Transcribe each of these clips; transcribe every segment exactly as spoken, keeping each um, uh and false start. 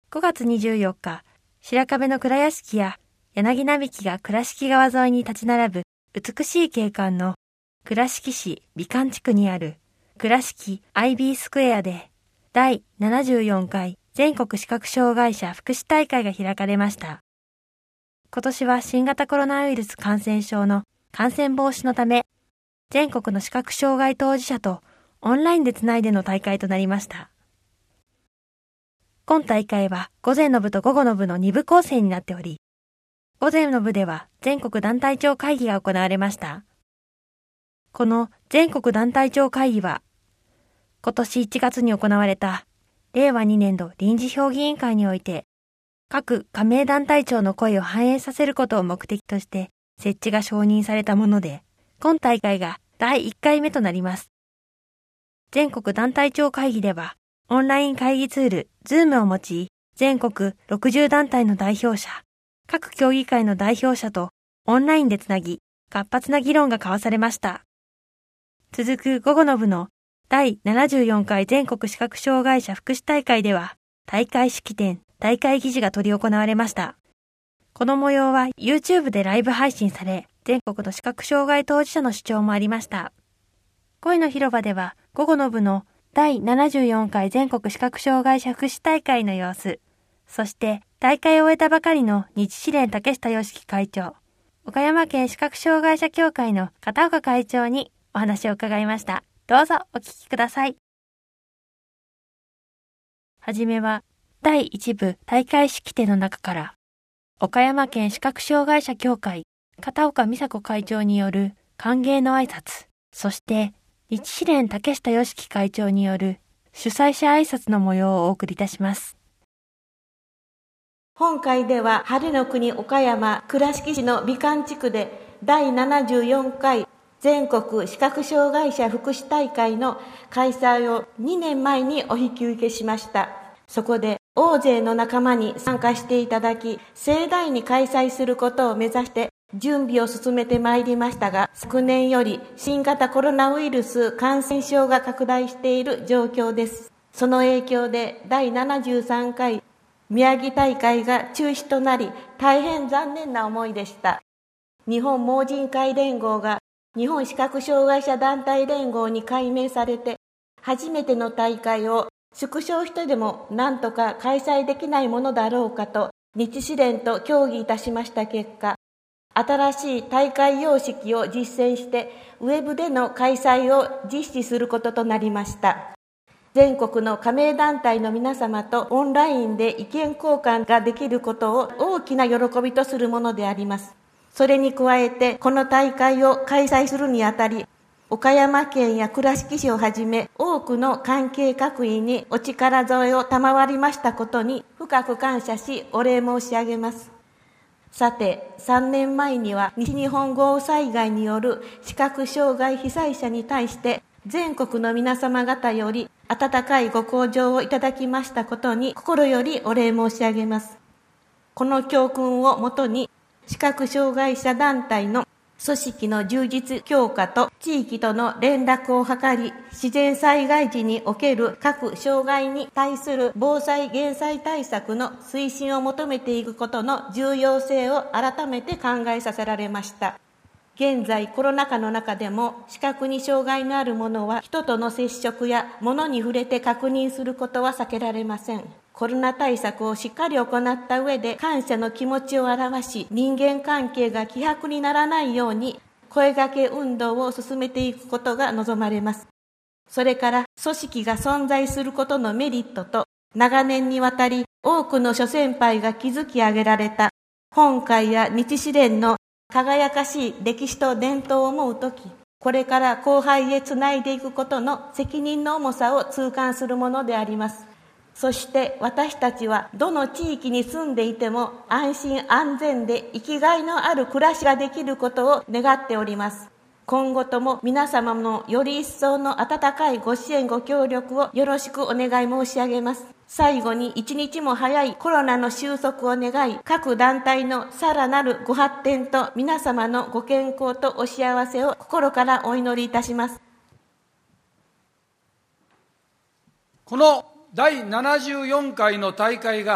ごがつにじゅうよっか、白壁の蔵屋敷や柳並木が倉敷川沿いに立ち並ぶ美しい景観の倉敷市美観地区にある倉敷アイビースクエアでだいななじゅうよんかい全国視覚障害者福祉大会が開かれました。今年は新型コロナウイルス感染症の感染防止のため、全国の視覚障害当事者とオンラインでつないでの大会となりました。今大会は午前の部と午後の部のに部構成になっており、午前の部では全国団体長会議が行われました。この全国団体長会議は、今年いちがつに行われたれいわにねんど臨時評議委員会において、各加盟団体長の声を反映させることを目的として設置が承認されたもので、今大会がだいいっかいめとなります。全国団体長会議では、オンライン会議ツール、Zoom を用い、全国ろくじゅうだんたいの代表者、各協議会の代表者とオンラインでつなぎ、活発な議論が交わされました。続く午後の部のだいななじゅうよんかい全国視覚障害者福祉大会では、大会式典、大会議事が執り行われました。この模様は YouTube でライブ配信され、全国の視覚障害当事者の主張もありました。恋の広場では、午後の部のだいななじゅうよんかい全国視覚障害者福祉大会の様子、そして大会を終えたばかりの日支連竹下義樹会長、岡山県視覚障害者協会の片岡会長にお話を伺いました。どうぞお聞きください。はじめはだいいち部大会式典の中から、岡山県視覚障害者協会片岡美佐子会長による歓迎の挨拶、そして日支連竹下義樹会長による主催者挨拶の模様をお送りいたします。 本会では晴れの国岡山倉敷市の美観地区でだいななじゅうよんかい全国視覚障害者福祉大会の開催をにねんまえにお引き受けしました。そこで大勢の仲間に参加していただき、盛大に開催することを目指して準備を進めてまいりましたが、昨年より新型コロナウイルス感染症が拡大している状況です。その影響でだいななじゅうさんかい宮城大会が中止となり、大変残念な思いでした。日本盲人会連合が日本視覚障害者団体連合に改名されて、初めての大会を縮小してでも何とか開催できないものだろうかと日支連と協議いたしました結果、新しい大会様式を実践してウェブでの開催を実施することとなりました。全国の加盟団体の皆様とオンラインで意見交換ができることを大きな喜びとするものであります。それに加えてこの大会を開催するにあたり、岡山県や倉敷市をはじめ多くの関係各位にお力添えを賜りましたことに深く感謝しお礼申し上げます。さて、さんねんまえには西日本豪雨災害による視覚障害被災者に対して全国の皆様方より温かいご厚情をいただきましたことに心よりお礼申し上げます。この教訓をもとに視覚障害者団体の組織の充実強化と地域との連絡を図り、自然災害時における各障害に対する防災減災対策の推進を求めていくことの重要性を改めて考えさせられました。現在コロナ禍の中でも視覚に障害のある者は人との接触や物に触れて確認することは避けられません。コロナ対策をしっかり行った上で感謝の気持ちを表し、人間関係が希薄にならないように声掛け運動を進めていくことが望まれます。それから組織が存在することのメリットと、長年にわたり多くの諸先輩が築き上げられた本会や日支連の輝かしい歴史と伝統を思うとき、これから後輩へつないでいくことの責任の重さを痛感するものであります。そして私たちはどの地域に住んでいても安心安全で生きがいのある暮らしができることを願っております。今後とも皆様のより一層の温かいご支援ご協力をよろしくお願い申し上げます。最後に一日も早いコロナの収束を願い、各団体のさらなるご発展と皆様のご健康とお幸せを心からお祈りいたします。 このだいななじゅうよんかいの大会が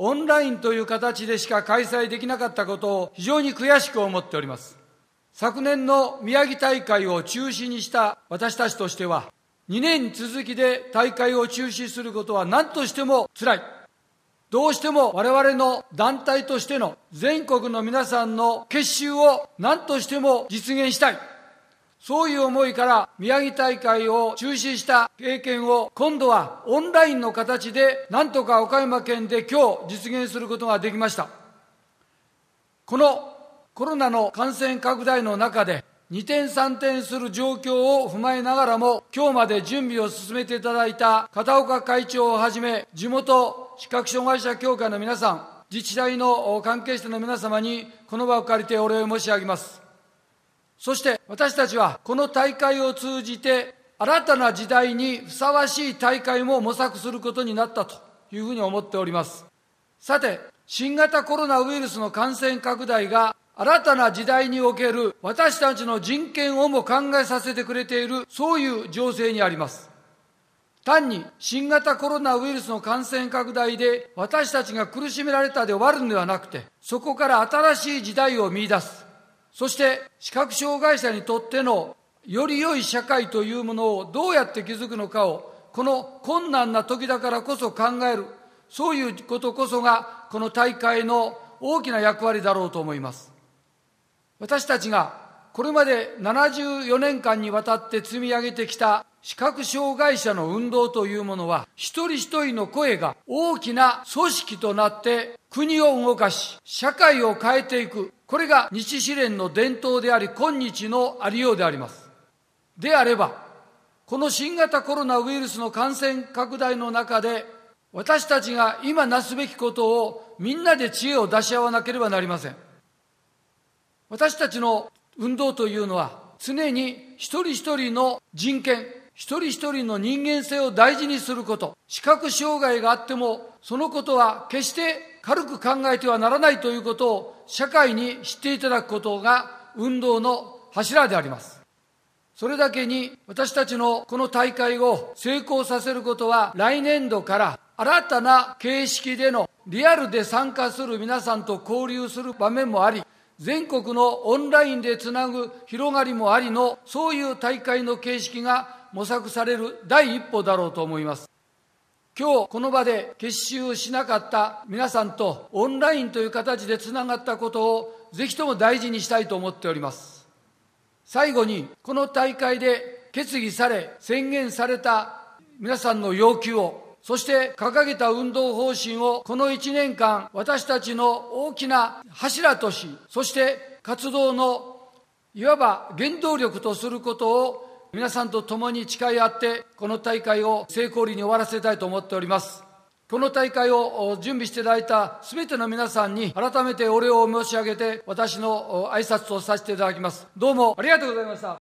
オンラインという形でしか開催できなかったことを非常に悔しく思っております。昨年の宮城大会を中止にした私たちとしては、にねん続きで大会を中止することは何としても辛い。どうしても我々の団体としての全国の皆さんの結集を何としても実現したい。そういう思いから宮城大会を中止した経験を今度はオンラインの形でなんとか岡山県で今日実現することができました。このコロナの感染拡大の中で二転三転する状況を踏まえながらも今日まで準備を進めていただいた片岡会長をはじめ地元視覚障害者協会の皆さん、自治体の関係者の皆様にこの場を借りてお礼を申し上げます。そして私たちはこの大会を通じて新たな時代にふさわしい大会も模索することになったというふうに思っております。さて、新型コロナウイルスの感染拡大が新たな時代における私たちの人権をも考えさせてくれている、そういう情勢にあります。単に新型コロナウイルスの感染拡大で私たちが苦しめられたで終わるのではなくて、そこから新しい時代を見出す。そして視覚障害者にとってのより良い社会というものをどうやって築くのかを、この困難な時だからこそ考える、そういうことこそがこの大会の大きな役割だろうと思います。私たちがこれまでななじゅうよねんかんにわたって積み上げてきた視覚障害者の運動というものは、一人一人の声が大きな組織となって国を動かし、社会を変えていく、これが日支連の伝統であり、今日のありようであります。であれば、この新型コロナウイルスの感染拡大の中で、私たちが今なすべきことをみんなで知恵を出し合わなければなりません。私たちの運動というのは、常に一人一人の人権、一人一人の人間性を大事にすること、視覚障害があっても、そのことは決して軽く考えてはならないということを社会に知っていただくことが運動の柱であります。それだけに私たちのこの大会を成功させることは、来年度から新たな形式でのリアルで参加する皆さんと交流する場面もあり、全国のオンラインでつなぐ広がりもありの、そういう大会の形式が模索される第一歩だろうと思います。今日この場で結集しなかった皆さんとオンラインという形でつながったことをぜひとも大事にしたいと思っております。最後に、この大会で決議され宣言された皆さんの要求を、そして掲げた運動方針をこのいちねんかん私たちの大きな柱とし、そして活動のいわば原動力とすることを皆さんと共に誓い合って、この大会を成功裏に終わらせたいと思っております。この大会を準備していただいたすべての皆さんに改めてお礼を申し上げて、私の挨拶をさせていただきます。どうもありがとうございました。